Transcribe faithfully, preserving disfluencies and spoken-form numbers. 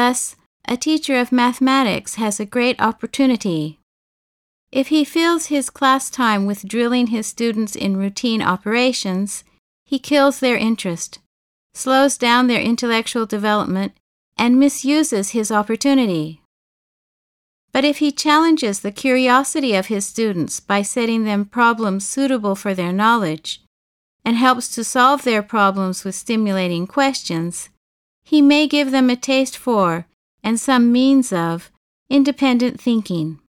Thus, a teacher of mathematics has a great opportunity. If he fills his class time with drilling his students in routine operations, he kills their interest, slows down their intellectual development, and misuses his opportunity. But if he challenges the curiosity of his students by setting them problems suitable for their knowledge, and helps to solve their problems with stimulating questions, he may give them a taste for, and some means of, independent thinking.